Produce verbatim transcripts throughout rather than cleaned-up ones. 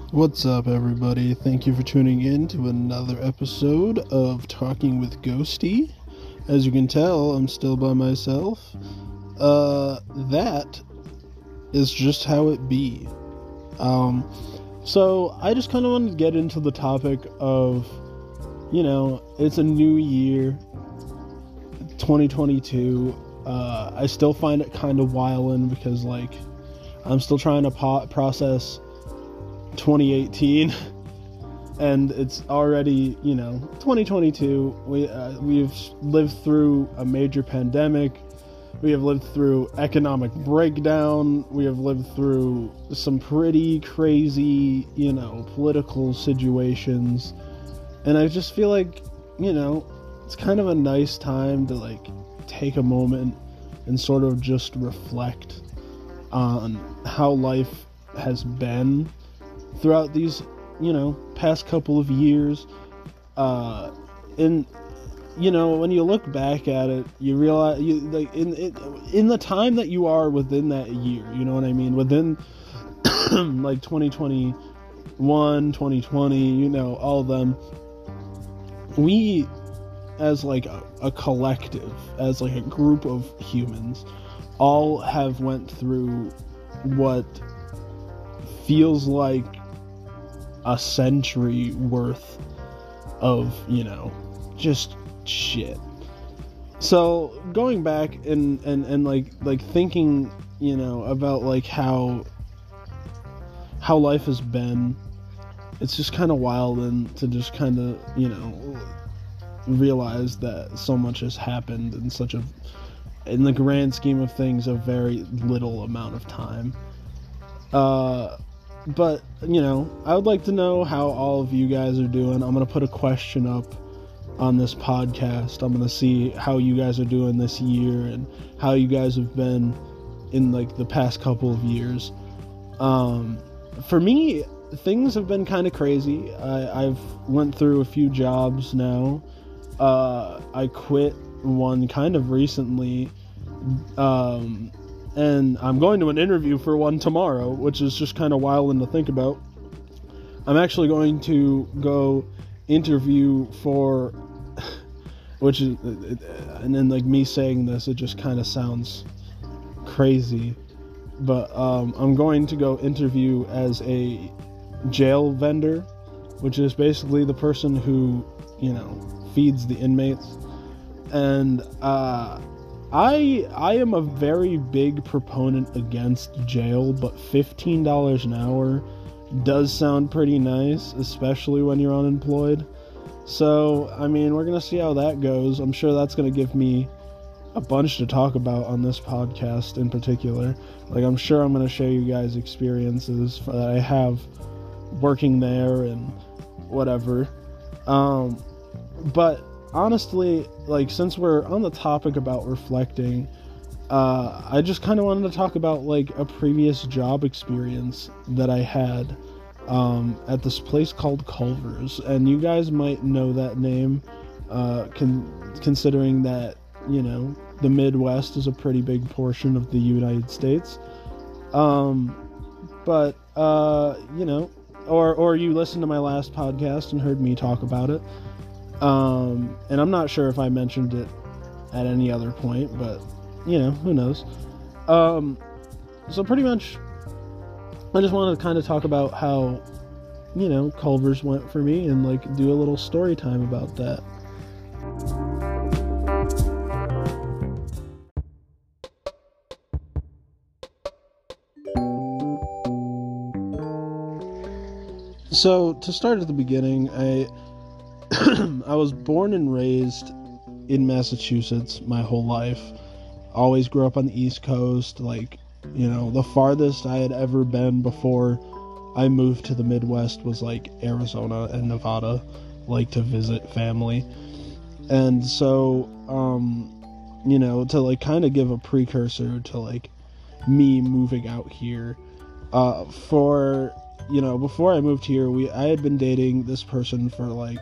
What's up, everybody? Thank you for tuning in to another episode of Talking with Ghosty. As you can tell, I'm still by myself. Uh, that is just how it be. Um, so I just kind of wanted to get into the topic of, you know, it's a new year, twenty twenty-two. Uh, I still find it kind of wildin' because, like, I'm still trying to po- process twenty eighteen, and it's already, you know, twenty twenty-two. We uh, we've lived through a major pandemic. We have lived through economic breakdown. We have lived through some pretty crazy, you know, political situations, and I just feel like, you know, it's kind of a nice time to, like, take a moment and sort of just reflect on how life has been throughout these, you know, past couple of years. Uh, and, you know, when you look back at it, you realize, you, like, in, in in the time that you are within that year, you know what I mean? Within, like, twenty twenty-one, twenty twenty, you know, all of them, we, as, like, a, a collective, as, like, a group of humans, all have went through what feels like a century worth of, you know, just shit. So going back and, and, and like like thinking, you know, about like how how life has been, it's just kind of wild, and to just kind of, you know, realize that so much has happened in such a, in the grand scheme of things, a very little amount of time. Uh But, you know, I would like to know how all of you guys are doing. I'm going to put a question up on this podcast. I'm going to see how you guys are doing this year and how you guys have been in, like, the past couple of years. Um, for me, things have been kind of crazy. I, I've went through a few jobs now. Uh, I quit one kind of recently. Um... And I'm going to an interview for one tomorrow, which is just kind of wild to think about. I'm actually going to go interview for, which is, and then, like, me saying this, it just kind of sounds crazy. But um, I'm going to go interview as a jail vendor, which is basically the person who, you know, feeds the inmates. And, uh... I I am a very big proponent against jail, but fifteen dollars an hour does sound pretty nice, especially when you're unemployed. So, I mean, we're going to see how that goes. I'm sure that's going to give me a bunch to talk about on this podcast in particular. Like, I'm sure I'm going to share you guys experiences that I have working there and whatever. Um, but honestly, like, since we're on the topic about reflecting, uh, I just kind of wanted to talk about, like, a previous job experience that I had um, at this place called Culver's, and you guys might know that name, uh, con- considering that, you know, the Midwest is a pretty big portion of the United States. Um, but, uh, you know, or, or you listened to my last podcast and heard me talk about it. Um, and I'm not sure if I mentioned it at any other point, but, you know, who knows. Um, so pretty much, I just wanted to kind of talk about how, you know, Culver's went for me, and, like, do a little story time about that. So, to start at the beginning, I... I was born and raised in Massachusetts my whole life. Always grew up on the East Coast. Like, you know, the farthest I had ever been before I moved to the Midwest was, like, Arizona and Nevada, like, to visit family. And so, um, you know, to, like, kind of give a precursor to, like, me moving out here, uh, for, you know, before I moved here, we I had been dating this person for, like,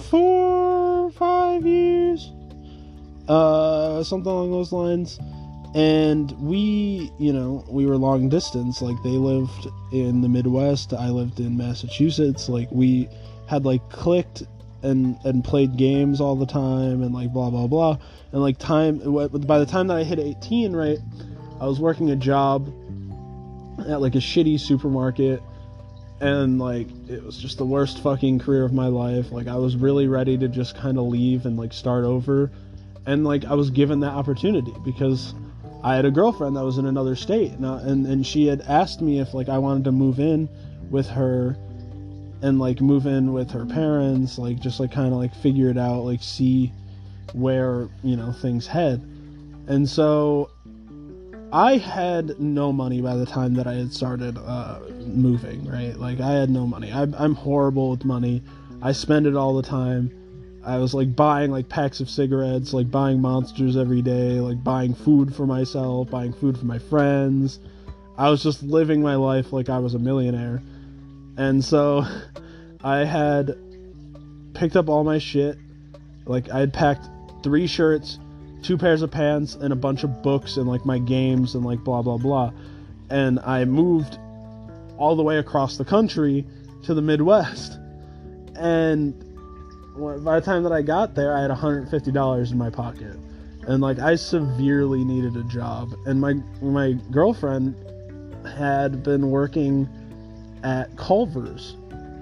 four, five years, uh, something along those lines, And we, you know, we were long distance. Like, they lived in the Midwest, I lived in Massachusetts. Like, we had, like, clicked and and played games all the time, and, like, blah, blah, blah. And, like, time, by the time that I hit eighteen, right, I was working a job at, like, a shitty supermarket, and, like, it was just the worst fucking career of my life. Like, I was really ready to just kind of leave and, like, start over. And, like, I was given that opportunity because I had a girlfriend that was in another state, and, uh, and and she had asked me if, like, I wanted to move in with her and, like, move in with her parents, like, just, like, kind of, like, figure it out, like, see where, you know, things head. And so I had no money by the time that I had started uh, moving, right? Like, I had no money. I, I'm horrible with money. I spend it all the time. I was, like, buying, like, packs of cigarettes, like, buying Monsters every day, like, buying food for myself, buying food for my friends. I was just living my life like I was a millionaire. And so I had picked up all my shit. Like, I had packed three shirts, two pairs of pants, and a bunch of books, and, like, my games, and, like, blah, blah, blah. And I moved all the way across the country to the Midwest. And by the time that I got there, I had one hundred fifty dollars in my pocket. And, like, I severely needed a job. And my my girlfriend had been working at Culver's.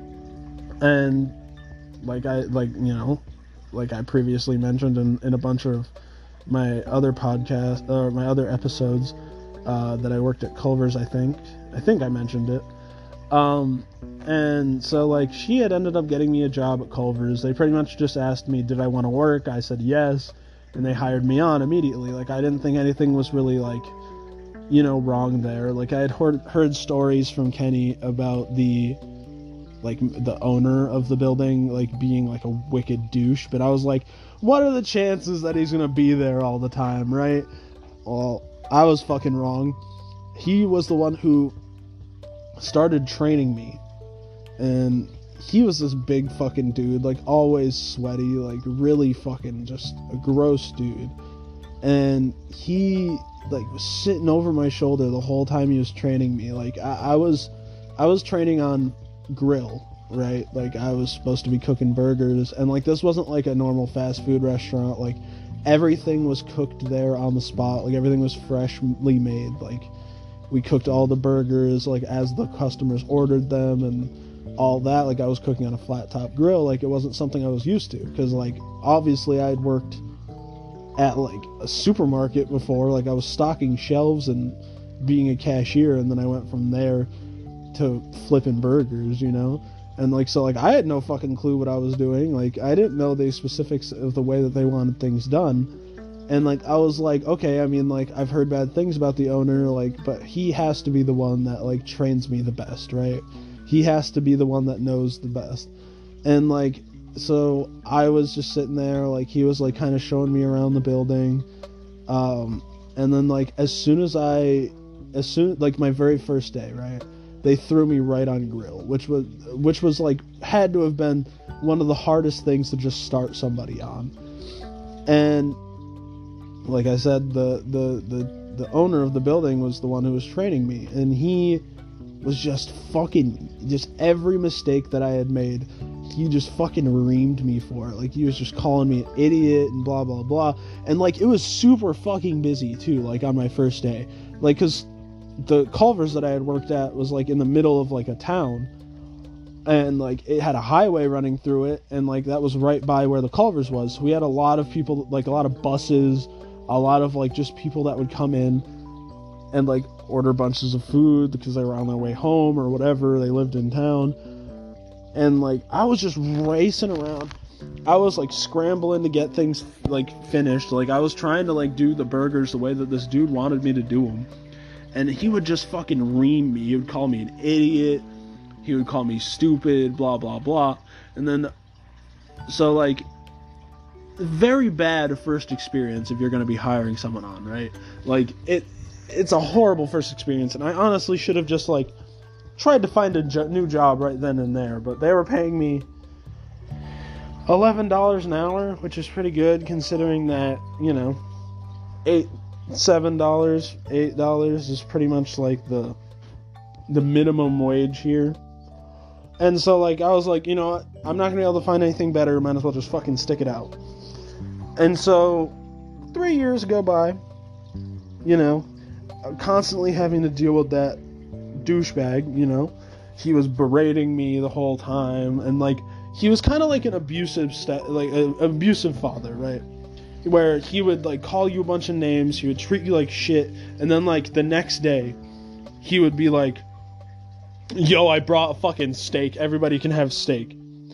And, like, I, like, you know, like I previously mentioned in, in a bunch of my other podcasts, or my other episodes, uh, that I worked at Culver's, I think. I think I mentioned it. Um, and so, like, she had ended up getting me a job at Culver's. They pretty much just asked me, did I want to work? I said yes, and they hired me on immediately. Like, I didn't think anything was really, like, you know, wrong there. Like, I had heard, heard stories from Kenny about the, like, the owner of the building, like, being, like, a wicked douche, but I was like, what are the chances that he's gonna be there all the time, right? Well, I was fucking wrong. He was the one who started training me, and he was this big fucking dude, like, always sweaty, like, really fucking just a gross dude. And he, like, was sitting over my shoulder the whole time he was training me. Like, I, I was I was training on grill, right? Like, I was supposed to be cooking burgers, and, like, this wasn't like a normal fast food restaurant. Like, everything was cooked there on the spot. Like, everything was freshly made. Like, we cooked all the burgers, like, as the customers ordered them and all that. Like, I was cooking on a flat top grill. Like, it wasn't something I was used to, because, like, obviously I had worked at, like, a supermarket before. Like, I was stocking shelves and being a cashier, and then I went from there to flipping burgers, you know? And, like, so, like, I had no fucking clue what I was doing. Like, I didn't know the specifics of the way that they wanted things done. And, like, I was like, okay, I mean, like, I've heard bad things about the owner, like, but he has to be the one that, like, trains me the best, right? He has to be the one that knows the best. And, like, so I was just sitting there, like, he was, like, kind of showing me around the building. Um, and then, like, as soon as I, as soon, like, my very first day, right, they threw me right on grill, which was, which was, like, had to have been one of the hardest things to just start somebody on. And, like I said, the, the, the, the owner of the building was the one who was training me, and he was just fucking, just every mistake that I had made, he just fucking reamed me for it. Like, he was just calling me an idiot and blah, blah, blah. And, like, it was super fucking busy, too, like, on my first day. Like, because the Culver's that I had worked at was, like, in the middle of, like, a town, and, like, it had a highway running through it, and, like, that was right by where the Culver's was. So we had a lot of people, like, a lot of buses, a lot of, like, just people that would come in and, like, order bunches of food because they were on their way home or whatever. They lived in town. And, like, I was just racing around. I was, like, scrambling to get things, like, finished. Like, I was trying to, like, do the burgers the way that this dude wanted me to do them. And he would just fucking ream me. He would call me an idiot. He would call me stupid, blah, blah, blah. And then, so, like, very bad first experience if you're going to be hiring someone on, right? Like, it, it's a horrible first experience. And I honestly should have just, like, tried to find a jo- new job right then and there. But they were paying me eleven dollars an hour, which is pretty good considering that, you know, eight seven dollars, eight dollars is pretty much like the the minimum wage here. And so, like, I was like, you know what? I'm not going to be able to find anything better. Might as well just fucking stick it out. And so, three years go by, you know, constantly having to deal with that douchebag, you know. He was berating me the whole time. And, like, he was kind of like an abusive, st- like, an abusive father, right? Where he would, like, call you a bunch of names. He would treat you like shit. And then, like, the next day, he would be like, yo, I brought a fucking steak. Everybody can have steak.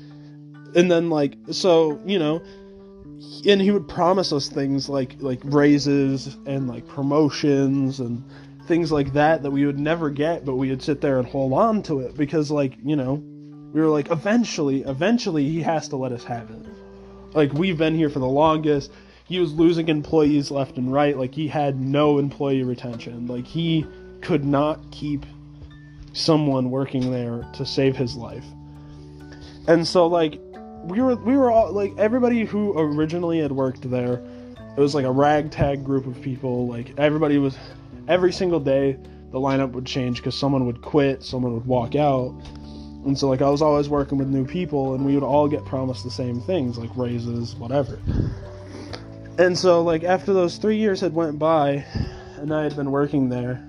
And then, like, so, you know, and he would promise us things like, like raises and, like, promotions and things like that that we would never get, but we would sit there and hold on to it because, like, you know, we were like, eventually, eventually he has to let us have it. Like, we've been here for the longest. He was losing employees left and right. Like, he had no employee retention. Like, he could not keep someone working there to save his life. And so, like, we were we were all like, everybody who originally had worked there, it was like a ragtag group of people. Like, everybody was, every single day the lineup would change because someone would quit, someone would walk out. And so, like, I was always working with new people, and we would all get promised the same things, like raises, whatever. And so, like, after those three years had went by and I had been working there,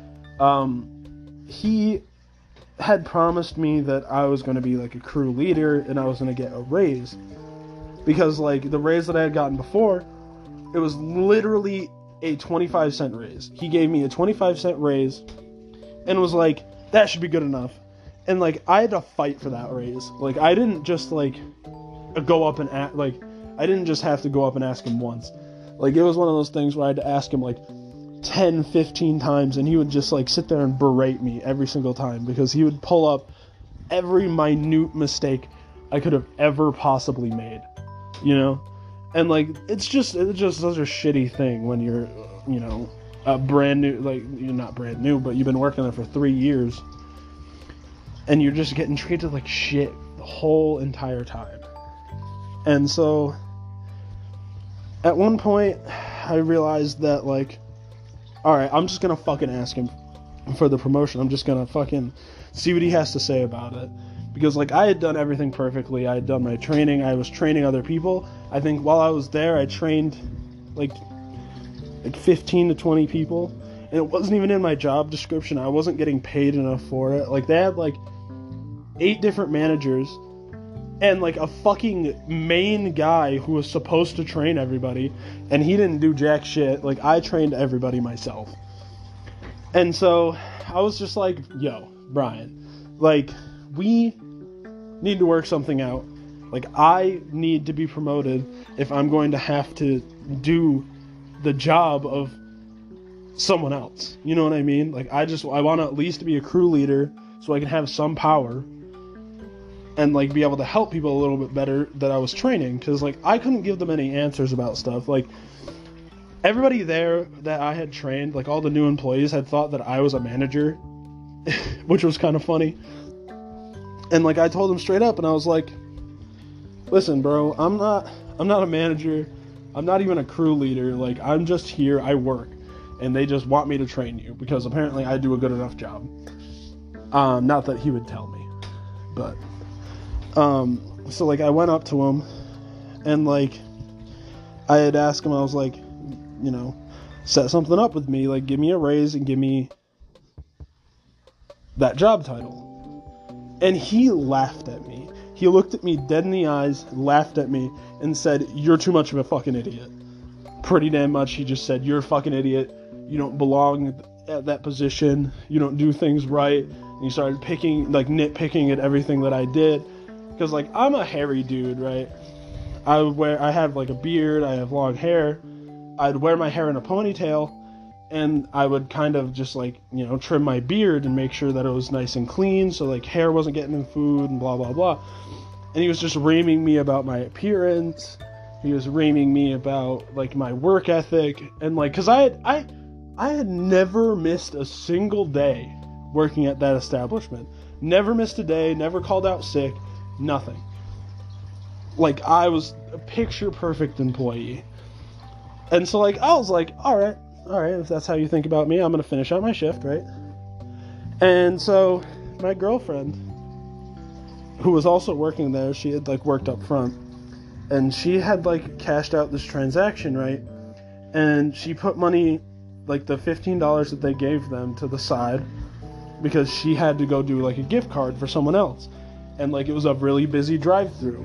um he had promised me that I was going to be, like, a crew leader and I was going to get a raise. Because, like, the raise that I had gotten before, it was literally a twenty-five cent raise. He gave me a twenty-five cent raise and was like, that should be good enough. And, like, I had to fight for that raise. Like, I didn't just, like, go up and ask, like, I didn't just have to go up and ask him once. Like, it was one of those things where I had to ask him, like, ten, fifteen times, and he would just, like, sit there and berate me every single time because he would pull up every minute mistake I could have ever possibly made, you know? And, like, it's just, it's just such a shitty thing when you're, you know, a brand new, like, you're not brand new, but you've been working there for three years, and you're just getting treated like shit the whole entire time. And so, at one point, I realized that, like, alright, I'm just gonna fucking ask him for the promotion. I'm just gonna fucking see what he has to say about it. Because, like, I had done everything perfectly. I had done my training. I was training other people. I think while I was there, I trained, like, like fifteen to twenty people. And it wasn't even in my job description. I wasn't getting paid enough for it. Like, they had, like, eight different managers and, like, a fucking main guy who was supposed to train everybody, and he didn't do jack shit. Like, I trained everybody myself. And so, I was just like, yo, Brian, like, we need to work something out. Like, I need to be promoted if I'm going to have to do the job of someone else. You know what I mean? Like, I just, I want to at least be a crew leader so I can have some power and, like, be able to help people a little bit better that I was training. Because, like, I couldn't give them any answers about stuff. Like, everybody there that I had trained, like, all the new employees had thought that I was a manager, which was kind of funny. And, like, I told them straight up, and I was like, listen, bro, I'm not, I'm not a manager. I'm not even a crew leader. Like, I'm just here. I work. And they just want me to train you because apparently I do a good enough job. Um, not that he would tell me, but... Um, so, like, I went up to him, and, like, I had asked him, I was like, you know, set something up with me, like, give me a raise and give me that job title. And he laughed at me. He looked at me dead in the eyes, laughed at me, and said, you're too much of a fucking idiot. Pretty damn much, he just said, you're a fucking idiot, you don't belong at that position, you don't do things right, and he started picking, like, nitpicking at everything that I did. Because, like, I'm a hairy dude, right? I would wear, I have, like, a beard, I have long hair. I'd wear my hair in a ponytail, and I would kind of just, like, you know, trim my beard and make sure that it was nice and clean, so, like, hair wasn't getting in food and blah, blah, blah. And he was just reaming me about my appearance. He was reaming me about, like, my work ethic. And, like, because I had, I, I had never missed a single day working at that establishment. Never missed a day, never called out sick. Nothing. Like, I was a picture perfect employee. And so, like, I was like, alright, all right, if that's how you think about me, I'm going to finish out my shift, right? And so my girlfriend, who was also working there, she had, like, worked up front, and she had, like, cashed out this transaction, right? And she put money, like, the fifteen dollars that they gave them to the side, because she had to go do, like, a gift card for someone else. And, like, it was a really busy drive-thru.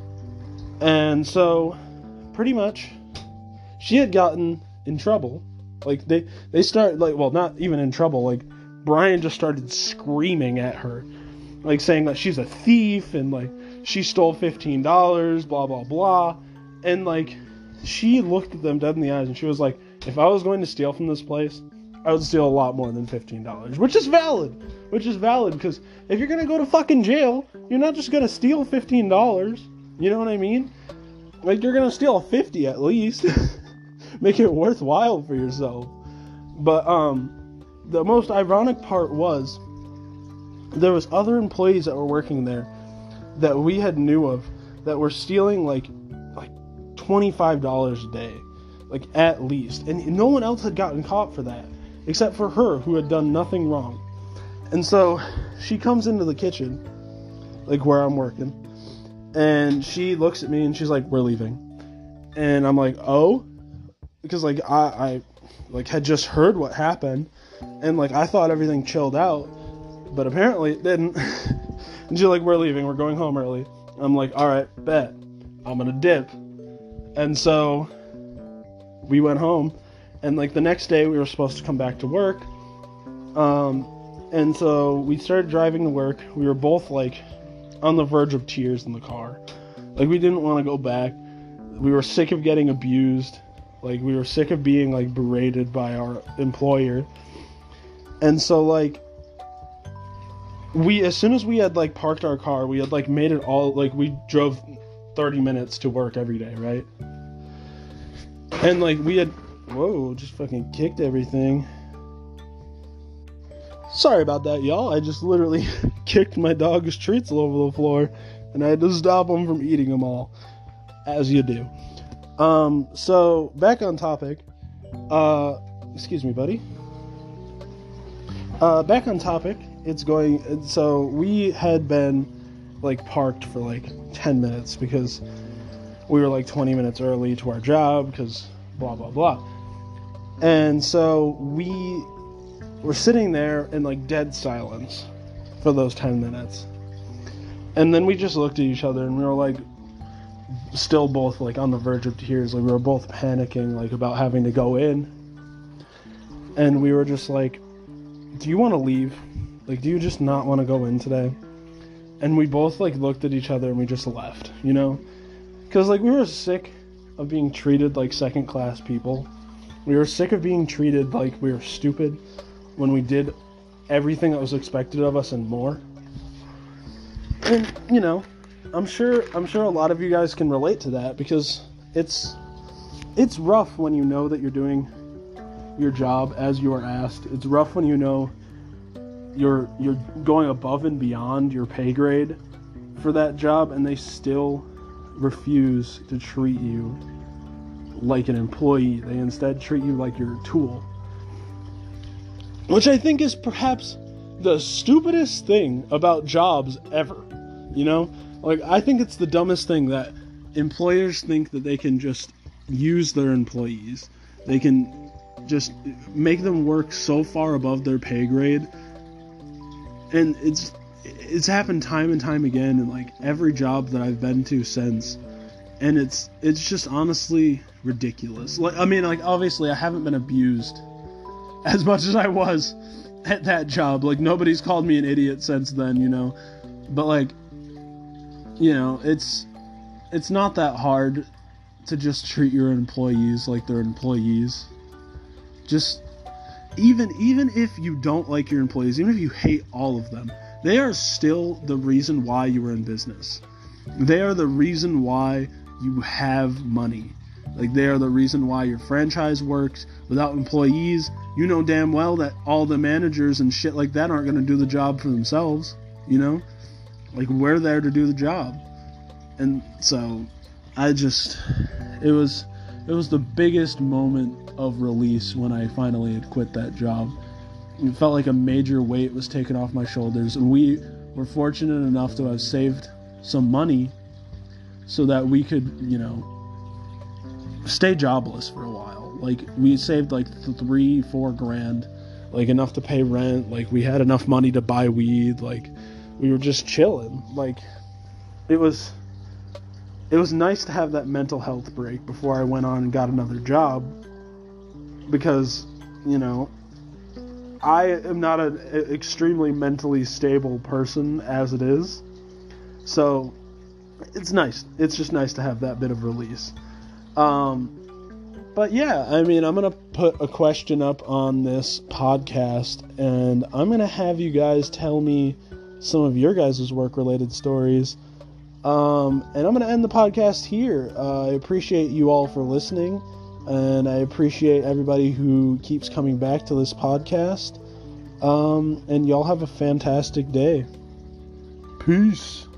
And so, pretty much, she had gotten in trouble. Like, they, they started, like, well, not even in trouble, like, Brian just started screaming at her, like, saying that she's a thief, and, like, she stole fifteen dollars, blah, blah, blah, and, like, she looked at them dead in the eyes, and she was like, if I was going to steal from this place, I would steal a lot more than fifteen dollars, which is valid, which is valid, because if you're gonna go to fucking jail, you're not just gonna steal fifteen dollars, you know what I mean? Like, you're gonna steal fifty at least, make it worthwhile for yourself. But, um, the most ironic part was, there was other employees that were working there that we had knew of that were stealing, like, like twenty-five dollars a day, like, at least, and no one else had gotten caught for that, except for her, who had done nothing wrong. And so, she comes into the kitchen, like, where I'm working, and she looks at me, and she's like, we're leaving. And I'm like, oh? Because, like, I, I, like, had just heard what happened, and, like, I thought everything chilled out, but apparently it didn't. And she's like, we're leaving, we're going home early. I'm like, alright, bet. I'm gonna dip. And so, we went home, and, like, the next day we were supposed to come back to work, um, and so we started driving to work. We were both, like, on the verge of tears in the car. Like, we didn't want to go back. We were sick of getting abused. Like, we were sick of being, like, berated by our employer. And so, like, we, as soon as we had, like, parked our car, we had, like, made it all, like, we drove thirty minutes to work every day, right? And, like, we had, whoa, just fucking kicked everything. Sorry about that, y'all. I just literally kicked my dog's treats all over the floor, and I had to stop him from eating them all, as you do. Um, so, back on topic, uh, excuse me, buddy. Uh, back on topic, it's going, so we had been, like, parked for, like, ten minutes, because we were, like, twenty minutes early to our job, because blah, blah, blah. And so, we were sitting there in, like, dead silence for those ten minutes. And then we just looked at each other, and we were, like, still both, like, on the verge of tears. Like, we were both panicking, like, about having to go in. And we were just like, do you want to leave? Like, do you just not want to go in today? And we both, like, looked at each other, and we just left, you know? Because, like, we were sick of being treated like second-class people. We were sick of being treated like we were stupid when we did everything that was expected of us and more. And, you know, I'm sure I'm sure a lot of you guys can relate to that, because it's it's rough when you know that you're doing your job as you are asked. It's rough when you know you're you're going above and beyond your pay grade for that job, and they still refuse to treat you like an employee. They instead treat you like you're a tool. Which I think is perhaps the stupidest thing about jobs ever. You know? Like, I think it's the dumbest thing that employers think that they can just use their employees. They can just make them work so far above their pay grade. And it's it's happened time and time again in, like, every job that I've been to since. And it's it's just honestly ridiculous. Like, I mean, like, obviously I haven't been abused as much as I was at that job. Like, nobody's called me an idiot since then, you know. But, like, you know, it's it's not that hard to just treat your employees like they're employees. Just even even if you don't like your employees, even if you hate all of them, they are still the reason why you are in business. They are the reason why you have money. Like, they are the reason why your franchise works. Without employees, you know damn well that all the managers and shit like that aren't going to do the job for themselves, you know? Like, we're there to do the job. And so, I just, it was, it was the biggest moment of release when I finally had quit that job. It felt like a major weight was taken off my shoulders, and we were fortunate enough to have saved some money so that we could, you know, stay jobless for a while. Like, we saved like three, four grand, like enough to pay rent. Like, we had enough money to buy weed. Like, we were just chilling. Like, it was, it was nice to have that mental health break before I went on and got another job, because, you know, I am not an extremely mentally stable person as it is. So it's nice. It's just nice to have that bit of release. Um, but yeah, I mean, I'm going to put a question up on this podcast, and I'm going to have you guys tell me some of your guys' work-related stories. Um, and I'm going to end the podcast here. Uh, I appreciate you all for listening, and I appreciate everybody who keeps coming back to this podcast. Um, and y'all have a fantastic day. Peace.